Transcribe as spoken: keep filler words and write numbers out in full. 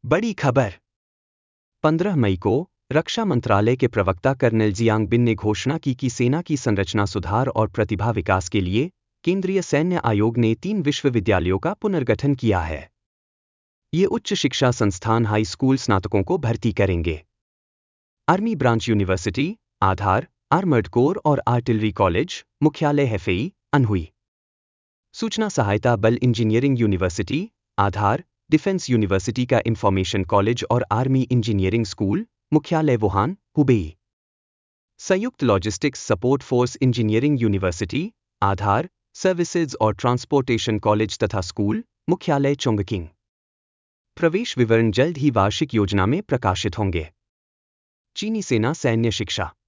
बड़ी खबर। पंद्रह मई को रक्षा मंत्रालय के प्रवक्ता कर्नल जियांग बिन ने घोषणा की कि सेना की संरचना सुधार और प्रतिभा विकास के लिए केंद्रीय सैन्य आयोग ने तीन विश्वविद्यालयों का पुनर्गठन किया है। ये उच्च शिक्षा संस्थान हाई स्कूल स्नातकों को भर्ती करेंगे। आर्मी ब्रांच यूनिवर्सिटी, आधार, आर्मर्ड कोर और आर्टिलरी कॉलेज, मुख्यालय हेफेई, अनहुई। सूचना सहायता बल इंजीनियरिंग यूनिवर्सिटी, आधार, डिफेंस यूनिवर्सिटी का इंफॉर्मेशन कॉलेज और आर्मी इंजीनियरिंग स्कूल, मुख्यालय वुहान, हुबेई। संयुक्त logistics support force engineering university, आधार, सर्विसेज और ट्रांसपोर्टेशन कॉलेज तथा स्कूल, मुख्यालय चोंगकिंग। प्रवेश विवरण जल्द ही वार्षिक योजना में प्रकाशित होंगे। चीनी सेना सैन्य शिक्षा।